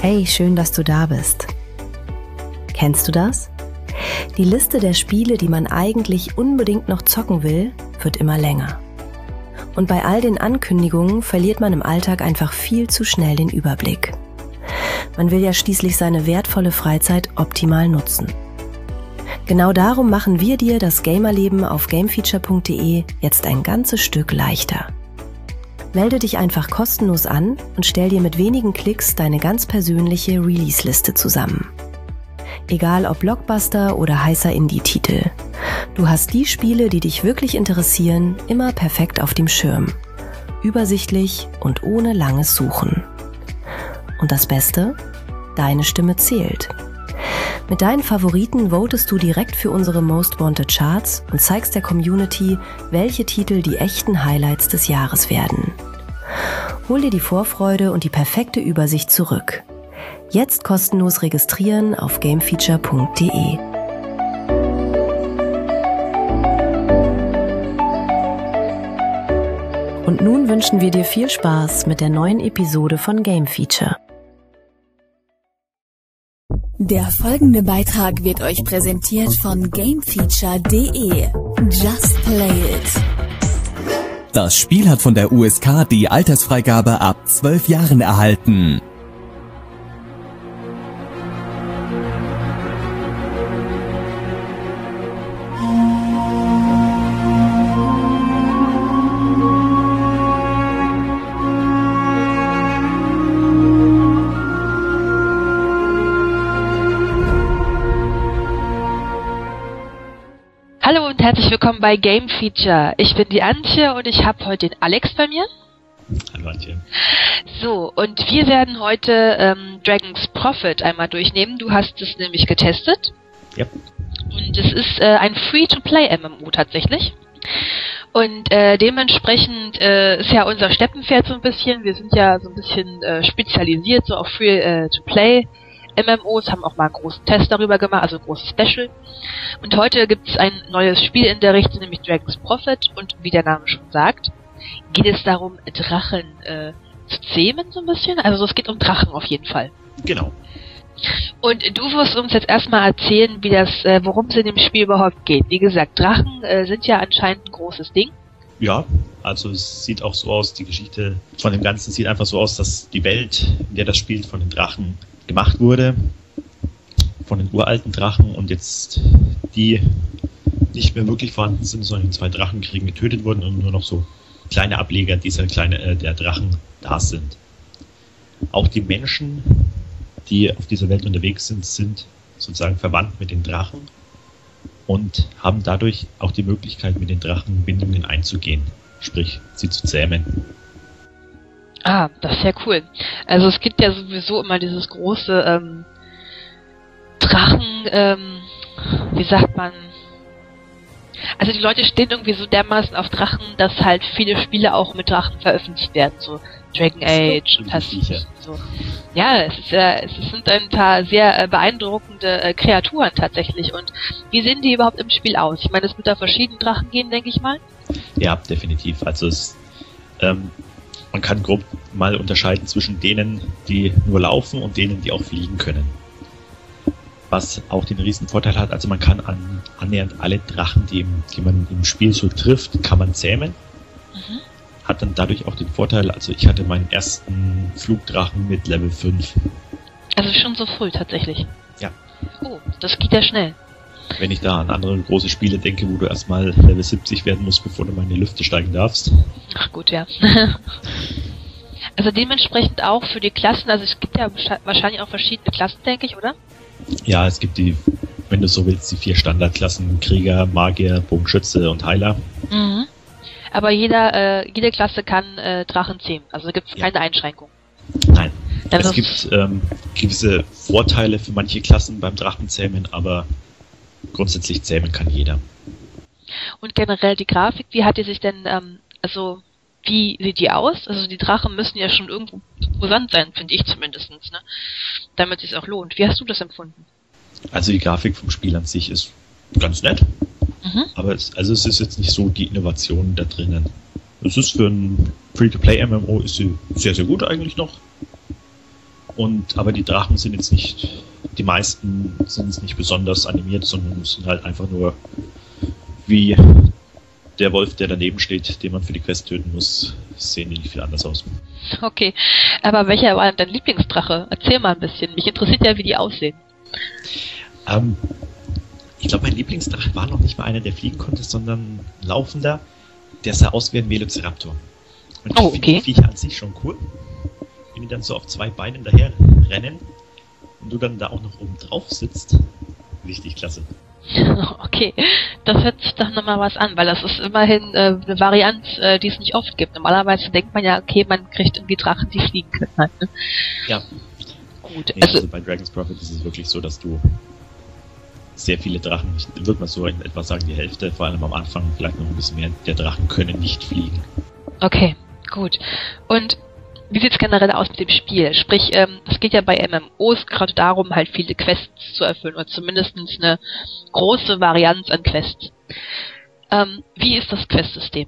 Hey, schön, dass du da bist. Kennst du das? Die Liste der Spiele, die man eigentlich unbedingt noch zocken will, wird immer länger. Und bei all den Ankündigungen verliert man im Alltag einfach viel zu schnell den Überblick. Man will ja schließlich seine wertvolle Freizeit optimal nutzen. Genau darum machen wir dir das Gamerleben auf gamefeature.de jetzt ein ganzes Stück leichter. Melde dich einfach kostenlos an und stell dir mit wenigen Klicks deine ganz persönliche Release-Liste zusammen. Egal ob Blockbuster oder heißer Indie-Titel. Du hast die Spiele, die dich wirklich interessieren, immer perfekt auf dem Schirm. Übersichtlich und ohne langes Suchen. Und das Beste? Deine Stimme zählt. Mit deinen Favoriten votest du direkt für unsere Most Wanted Charts und zeigst der Community, welche Titel die echten Highlights des Jahres werden. Hol dir die Vorfreude und die perfekte Übersicht zurück. Jetzt kostenlos registrieren auf gamefeature.de. Und nun wünschen wir dir viel Spaß mit der neuen Episode von Game Feature. Der folgende Beitrag wird euch präsentiert von gamefeature.de. Just play it. Das Spiel hat von der USK die Altersfreigabe ab 12 Jahren erhalten. Hallo und herzlich willkommen bei Game Feature. Ich bin die Antje und ich habe heute den Alex bei mir. Hallo Antje. So, und wir werden heute Dragon's Prophet einmal durchnehmen. Du hast es nämlich getestet. Ja. Und es ist ein Free-to-Play-MMO tatsächlich. Und dementsprechend ist ja unser Steppenpferd so ein bisschen. Wir sind ja so ein bisschen spezialisiert so auf Free-to-Play MMOs, haben auch mal einen großen Test darüber gemacht, also ein großes Special. Und heute gibt es ein neues Spiel in der Richtung, nämlich Dragon's Prophet. Und wie der Name schon sagt, geht es darum, Drachen zu zähmen so ein bisschen. Also es geht um Drachen auf jeden Fall. Genau. Und du wirst uns jetzt erstmal erzählen, worum es in dem Spiel überhaupt geht. Wie gesagt, Drachen sind ja anscheinend ein großes Ding. Ja, also es sieht auch so aus, die Geschichte von dem Ganzen sieht einfach so aus, dass die Welt, in der das spielt, von den Drachen gemacht wurde, von den uralten Drachen, und jetzt die nicht mehr wirklich vorhanden sind, sondern in 2 Drachenkriegen getötet wurden und nur noch so kleine Ableger der Drachen da sind. Auch die Menschen, die auf dieser Welt unterwegs sind, sind sozusagen verwandt mit den Drachen und haben dadurch auch die Möglichkeit, mit den Drachen Bindungen einzugehen, sprich sie zu zähmen. Ah, das ist ja cool. Also es gibt ja sowieso immer dieses große Drachen, wie sagt man? Also die Leute stehen irgendwie so dermaßen auf Drachen, dass halt viele Spiele auch mit Drachen veröffentlicht werden, so Dragon Age und so. Ja, es sind ein paar sehr beeindruckende Kreaturen tatsächlich. Und wie sehen die überhaupt im Spiel aus? Ich meine, es wird da verschiedene Drachen gehen, denke ich mal. Ja, definitiv. Also man kann grob mal unterscheiden zwischen denen, die nur laufen und denen, die auch fliegen können. Was auch den riesen Vorteil hat, also man kann annähernd alle Drachen, die man im Spiel so trifft, kann man zähmen. Mhm. Hat dann dadurch auch den Vorteil, also ich hatte meinen ersten Flugdrachen mit Level 5. Also schon so früh tatsächlich? Ja. Oh, das geht ja schnell. Wenn ich da an andere große Spiele denke, wo du erstmal Level 70 werden musst, bevor du mal in die Lüfte steigen darfst. Ach gut, ja. Also dementsprechend auch für die Klassen, also es gibt ja wahrscheinlich auch verschiedene Klassen, denke ich, oder? Ja, es gibt wenn du so willst, die 4 Standardklassen: Krieger, Magier, Bogenschütze und Heiler. Mhm. Aber jede Klasse kann Drachen zähmen, also gibt es keine Einschränkung. Nein. Es gibt gewisse Vorteile für manche Klassen beim Drachenzähmen, aber grundsätzlich zähmen kann jeder. Und generell die Grafik, wie hat die sich denn, wie sieht die aus? Also die Drachen müssen ja schon irgendwo imposant sein, finde ich zumindest, ne? Damit es sich auch lohnt. Wie hast du das empfunden? Also die Grafik vom Spiel an sich ist ganz nett, aber es ist jetzt nicht so die Innovation da drinnen. Es ist für ein Free-to-Play-MMO ist sie sehr, sehr gut eigentlich noch. Aber die Drachen sind jetzt nicht, die meisten sind jetzt nicht besonders animiert, sondern sind halt einfach nur wie der Wolf, der daneben steht, den man für die Quest töten muss, sehen die nicht viel anders aus. Okay, aber welcher war dein Lieblingsdrache? Erzähl mal ein bisschen. Mich interessiert ja, wie die aussehen. Ich glaube, mein Lieblingsdrache war noch nicht mal einer, der fliegen konnte, sondern ein laufender, der sah aus wie ein Velociraptor. Und ich finde die Viecher an sich schon cool. Wenn die dann so auf 2 Beinen daher rennen und du dann da auch noch oben drauf sitzt, richtig klasse. Okay, das hört sich doch nochmal was an, weil das ist immerhin eine Variante, die es nicht oft gibt. Normalerweise denkt man ja, okay, man kriegt irgendwie Drachen, die fliegen können halt, ne? Ja. Gut. Nee, also bei Dragon's Prophet ist es wirklich so, dass du sehr viele Drachen, ich würde mal so in etwa sagen, die Hälfte, vor allem am Anfang, vielleicht noch ein bisschen mehr, der Drachen können nicht fliegen. Okay, gut. Und wie sieht's generell aus mit dem Spiel? Sprich, es geht ja bei MMOs gerade darum, halt viele Quests zu erfüllen oder zumindest eine große Varianz an Quests. Wie ist das Questsystem?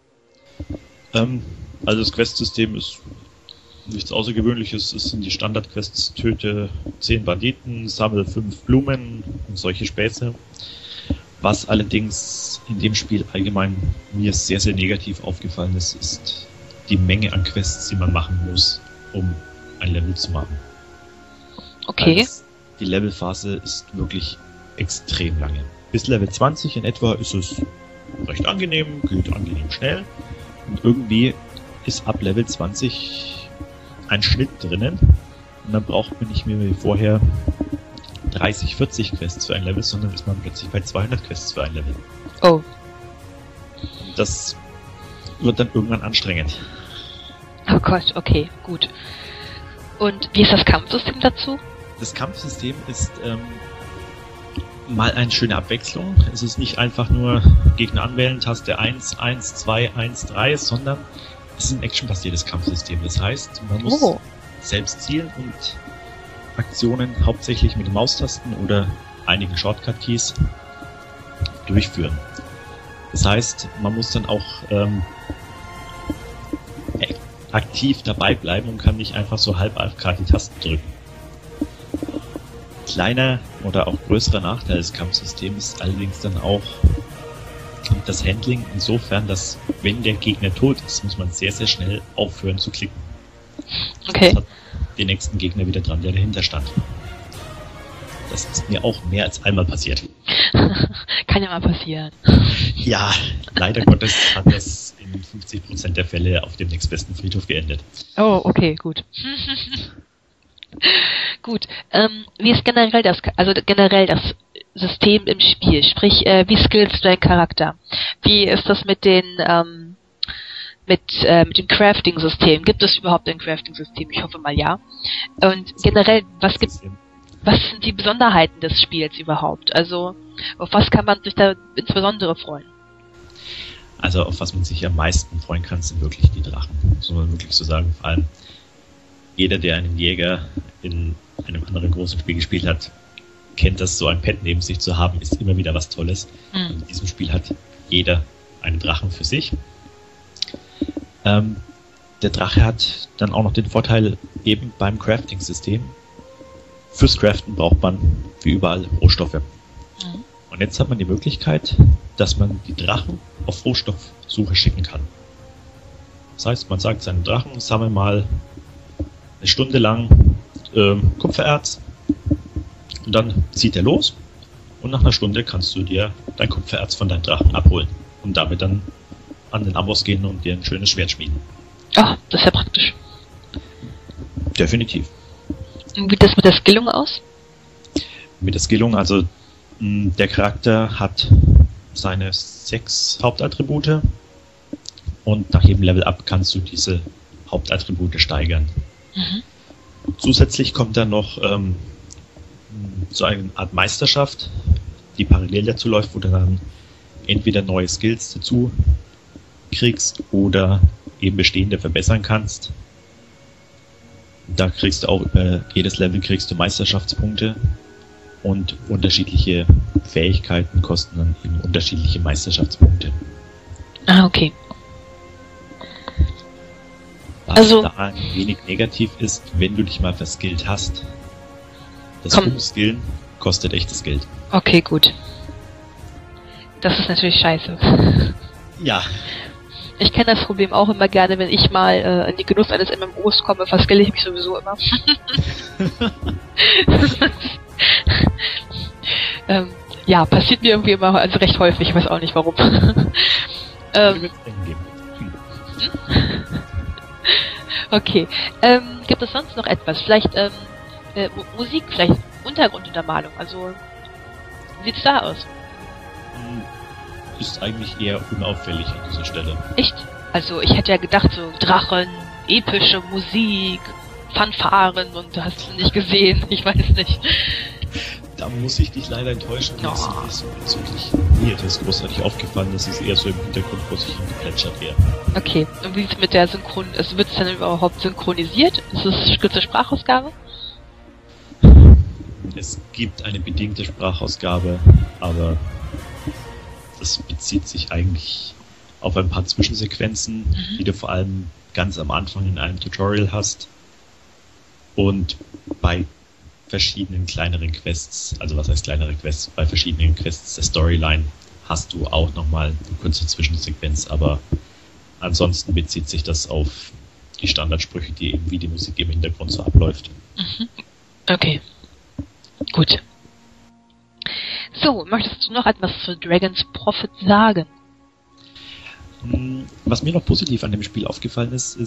Also das Questsystem ist nichts Außergewöhnliches. Es sind die Standardquests: töte 10 Banditen, sammle 5 Blumen und solche Späße. Was allerdings in dem Spiel allgemein mir sehr, sehr negativ aufgefallen ist, ist die Menge an Quests, die man machen muss, um ein Level zu machen. Okay. Also die Levelphase ist wirklich extrem lange. Bis Level 20 in etwa ist es recht angenehm, geht angenehm schnell. Und irgendwie ist ab Level 20 ein Schnitt drinnen. Und dann braucht man nicht mehr wie vorher 30, 40 Quests für ein Level, sondern ist man plötzlich bei 200 Quests für ein Level. Oh. Das wird dann irgendwann anstrengend. Oh Gott, okay, gut. Und wie ist das Kampfsystem dazu? Das Kampfsystem ist mal eine schöne Abwechslung. Es ist nicht einfach nur Gegner anwählen, Taste 1, 1, 2, 1, 3, sondern es ist ein actionbasiertes Kampfsystem. Das heißt, man muss selbst zielen und Aktionen hauptsächlich mit den Maustasten oder einigen Shortcut-Keys durchführen. Das heißt, man muss dann auch aktiv dabei bleiben und kann nicht einfach so halb AFK die Tasten drücken. Kleiner oder auch größerer Nachteil des Kampfsystems ist allerdings dann auch das Handling insofern, dass wenn der Gegner tot ist, muss man sehr, sehr schnell aufhören zu klicken. Okay. Das hat den nächsten Gegner wieder dran, der dahinter stand. Das ist mir auch mehr als einmal passiert. Kann ja mal passieren. Ja, leider Gottes hat das in 50% der Fälle auf dem nächstbesten Friedhof geendet. Oh, okay, gut. Gut. Wie ist generell das System im Spiel? Sprich, wie skillst du deinen Charakter? Wie ist das mit dem Crafting-System? Gibt es überhaupt ein Crafting-System? Ich hoffe mal ja. Und generell, was sind die Besonderheiten des Spiels überhaupt? Also, auf was kann man sich da insbesondere freuen? Also, auf was man sich am meisten freuen kann, sind wirklich die Drachen. Muss man wirklich so sagen. Vor allem, jeder, der einen Jäger in einem anderen großen Spiel gespielt hat, kennt das, so ein Pet neben sich zu haben, ist immer wieder was Tolles. Und in diesem Spiel hat jeder einen Drachen für sich. Der Drache hat dann auch noch den Vorteil eben beim Crafting-System. Fürs Craften braucht man wie überall Rohstoffe. Mhm. Und jetzt hat man die Möglichkeit, dass man die Drachen auf Rohstoffsuche schicken kann. Das heißt, man sagt seinem Drachen, sammle mal eine Stunde lang Kupfererz und dann zieht er los und nach einer Stunde kannst du dir dein Kupfererz von deinem Drachen abholen und damit dann an den Amboss gehen und dir ein schönes Schwert schmieden. Ah, das ist ja praktisch. Definitiv. Und wie sieht das mit der Skillung aus? Mit der Skillung, also der Charakter hat seine 6 Hauptattribute und nach jedem Level Up kannst du diese Hauptattribute steigern. Mhm. Zusätzlich kommt dann noch so eine Art Meisterschaft, die parallel dazu läuft, wo du dann entweder neue Skills dazu kriegst oder eben bestehende verbessern kannst. Da kriegst du auch über jedes Level kriegst du Meisterschaftspunkte und unterschiedliche Fähigkeiten kosten dann eben unterschiedliche Meisterschaftspunkte. Ah, okay. Was da ein wenig negativ ist, wenn du dich mal verskillt hast. Das Umskillen kostet echtes Geld. Okay, gut. Das ist natürlich scheiße. Ja. Ich kenne das Problem auch immer gerne, wenn ich mal in die Genuss eines MMOs komme, verskille ich mich sowieso immer. Ja, passiert mir irgendwie immer, also recht häufig, ich weiß auch nicht warum. Okay. Gibt es sonst noch etwas? Vielleicht Musik, vielleicht Untergrunduntermalung, also wie sieht's da aus? Ist eigentlich eher unauffällig an dieser Stelle. Echt? Also ich hätte ja gedacht, so Drachen, epische Musik, Fanfaren und du hast es nicht gesehen, ich weiß nicht. Da muss ich dich leider enttäuschen, das ist bezüglich mir etwas großartig aufgefallen, dass es eher so im Hintergrund vor sich hin geplätschert wäre. Okay, und wie sieht es mit der wird es dann überhaupt synchronisiert? Ist es eine Sprachausgabe? Es gibt eine bedingte Sprachausgabe, aber das bezieht sich eigentlich auf ein paar Zwischensequenzen, die du vor allem ganz am Anfang in einem Tutorial hast und bei verschiedenen kleineren Quests, also was heißt kleinere Quests, bei verschiedenen Quests der Storyline hast du auch nochmal eine kurze Zwischensequenz, aber ansonsten bezieht sich das auf die Standardsprüche, die eben wie die Musik im Hintergrund so abläuft. Okay. Gut. So, möchtest du noch etwas zu Dragon's Prophet sagen? Was mir noch positiv an dem Spiel aufgefallen ist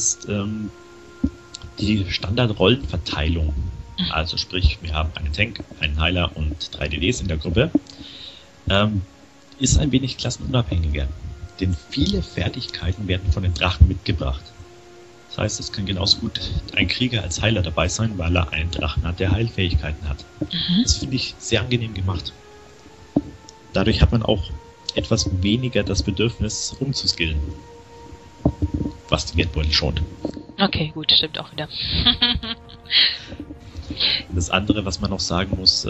die Standardrollenverteilung. Also sprich, wir haben einen Tank, einen Heiler und 3 DDs in der Gruppe. Ist ein wenig klassenunabhängiger. Denn viele Fertigkeiten werden von den Drachen mitgebracht. Das heißt, es kann genauso gut ein Krieger als Heiler dabei sein, weil er einen Drachen hat, der Heilfähigkeiten hat. Das finde ich sehr angenehm gemacht. Dadurch hat man auch etwas weniger das Bedürfnis, umzuskillen. Was die Geldbeutel schont. Okay, gut, stimmt auch wieder. Das andere, was man noch sagen muss,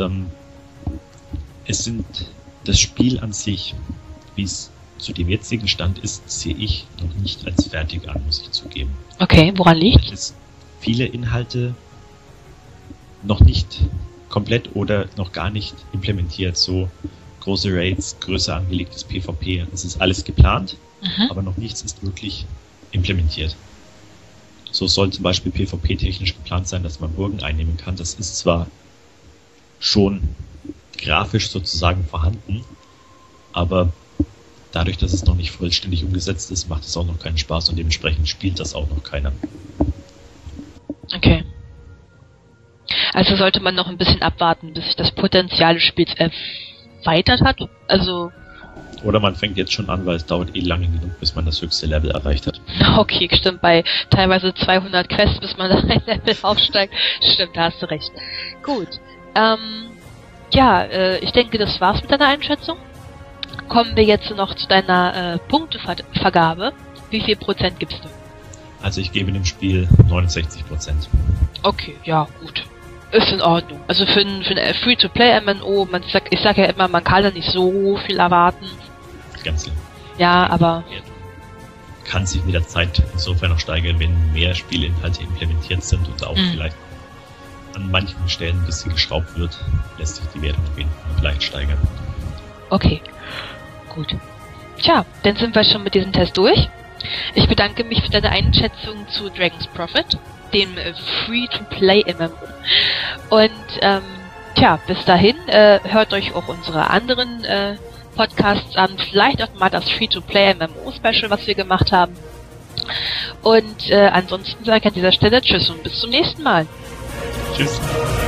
das Spiel an sich, wie es zu dem jetzigen Stand ist, sehe ich noch nicht als fertig an, muss ich zugeben. Okay, woran liegt? Es viele Inhalte noch nicht komplett oder noch gar nicht implementiert, so große Raids, größer angelegtes PvP. Es ist alles geplant, aber noch nichts ist wirklich implementiert. So soll zum Beispiel PvP-technisch geplant sein, dass man Burgen einnehmen kann. Das ist zwar schon grafisch sozusagen vorhanden, aber dadurch, dass es noch nicht vollständig umgesetzt ist, macht es auch noch keinen Spaß und dementsprechend spielt das auch noch keiner. Okay. Also sollte man noch ein bisschen abwarten, bis sich das Potenzial des Spiels erweitert hat? Also... Oder man fängt jetzt schon an, weil es dauert lange genug, bis man das höchste Level erreicht hat. Okay, stimmt, bei teilweise 200 Quests, bis man da ein Level aufsteigt. Stimmt, da hast du recht. Gut. Ich denke, das war's mit deiner Einschätzung. Kommen wir jetzt noch zu deiner Punktevergabe. Wie viel Prozent gibst du? Also ich gebe dem Spiel 69%. Okay, ja, gut. Ist in Ordnung. Also für ein Free-to-Play-MMO, ich sag ja immer, man kann da nicht so viel erwarten. Ganz klar. Ja, aber... Kann sich mit der Zeit insofern noch steigern, wenn mehr Spielinhalte implementiert sind und auch vielleicht an manchen Stellen ein bisschen geschraubt wird, lässt sich die Wertung vielleicht steigern. Okay, gut. Tja, dann sind wir schon mit diesem Test durch. Ich bedanke mich für deine Einschätzung zu Dragon's Prophet, dem Free-to-Play-MMO. Und bis dahin hört euch auch unsere anderen Podcasts an, vielleicht auch mal das Free-to-Play-MMO-Special, was wir gemacht haben. Und ansonsten sage ich an dieser Stelle Tschüss und bis zum nächsten Mal. Tschüss.